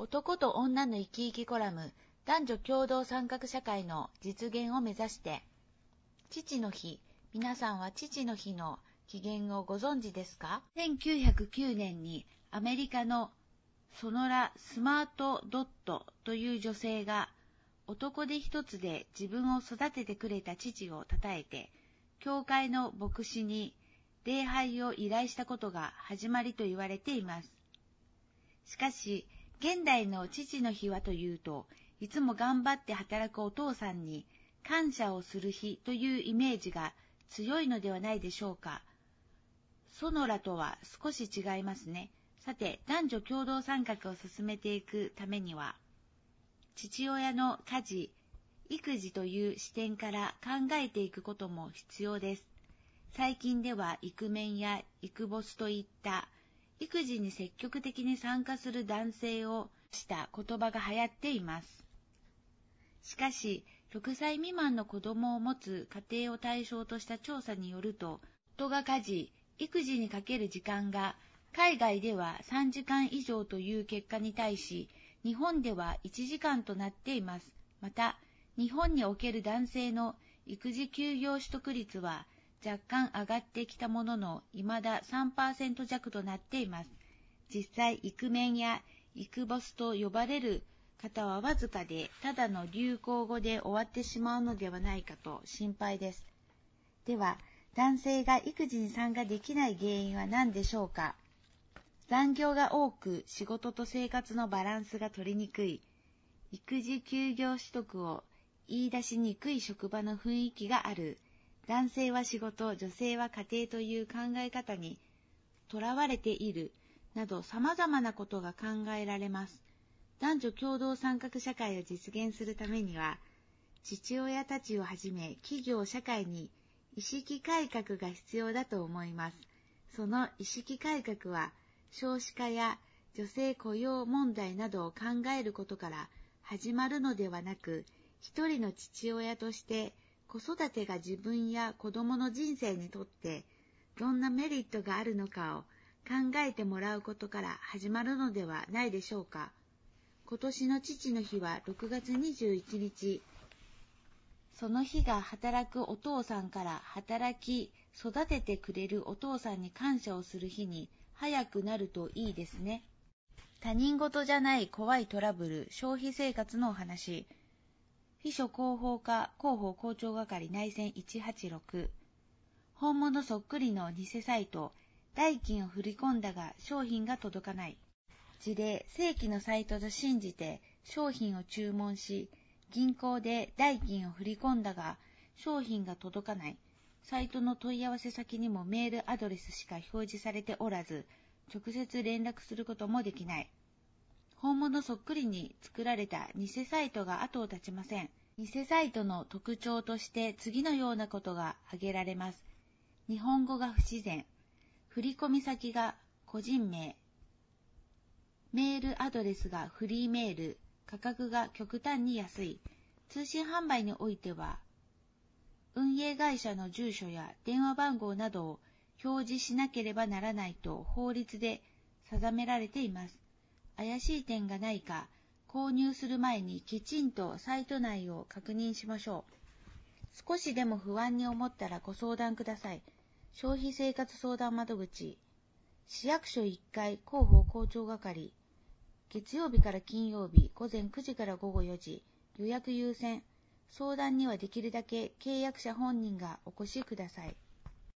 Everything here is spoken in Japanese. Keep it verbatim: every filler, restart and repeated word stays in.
男と女の生き生きコラム、男女共同参画社会の実現を目指して。父の日、皆さんは父の日の起源をご存知ですか？せんきゅうひゃくきゅうねんにアメリカのソノラ・スマート・ドットという女性が男手一つで自分を育ててくれた父をたたえて、教会の牧師に礼拝を依頼したことが始まりと言われています。しかし、現代の父の日はというと、いつも頑張って働くお父さんに感謝をする日というイメージが強いのではないでしょうか。ソノラとは少し違いますね。さて、男女共同参画を進めていくためには、父親の家事、育児という視点から考えていくことも必要です。最近ではイクメンやイクボスといった育児に積極的に参加する男性をした言葉が流行っています。しかし、ろくさい未満の子供を持つ家庭を対象とした調査によると、夫が家事、育児にかける時間が海外ではさんじかん以上という結果に対し、日本ではいちじかんとなっています。また、日本における男性の育児休業取得率は若干上がってきたものの、未だ さんパーセント 弱となっています。実際、イクメンやイクボスと呼ばれる方はわずかで、ただの流行語で終わってしまうのではないかと心配です。では、男性が育児に参加できない原因は何でしょうか？残業が多く、仕事と生活のバランスが取りにくい、育児休業取得を言い出しにくい職場の雰囲気がある、男性は仕事、女性は家庭という考え方にとらわれている、など様々なことが考えられます。男女共同参画社会を実現するためには、父親たちをはじめ企業社会に意識改革が必要だと思います。その意識改革は、少子化や女性雇用問題などを考えることから始まるのではなく、一人の父親として子育てが自分や子供の人生にとってどんなメリットがあるのかを考えてもらうことから始まるのではないでしょうか。今年の父の日はろくがつにじゅういちにち。その日が働くお父さんから働き育ててくれるお父さんに感謝をする日に早くなるといいですね。他人事じゃない怖いトラブル、消費生活のお話。秘書広報課広報広聴係内線いちはちろく。本物そっくりの偽サイト、代金を振り込んだが商品が届かない。事例、正規のサイトと信じて商品を注文し、銀行で代金を振り込んだが商品が届かない。サイトの問い合わせ先にもメールアドレスしか表示されておらず、直接連絡することもできない。本物そっくりに作られた偽サイトが後を絶ちません。偽サイトの特徴として次のようなことが挙げられます。日本語が不自然。振込先が個人名。メールアドレスがフリーメール。価格が極端に安い。通信販売においては、運営会社の住所や電話番号などを表示しなければならないと法律で定められています。怪しい点がないか、購入する前にきちんとサイト内を確認しましょう。少しでも不安に思ったらご相談ください。消費生活相談窓口、市役所いっかい広報広聴係、月曜日から金曜日ごぜんくじからごごよじ、予約優先。相談にはできるだけ契約者本人がお越しください。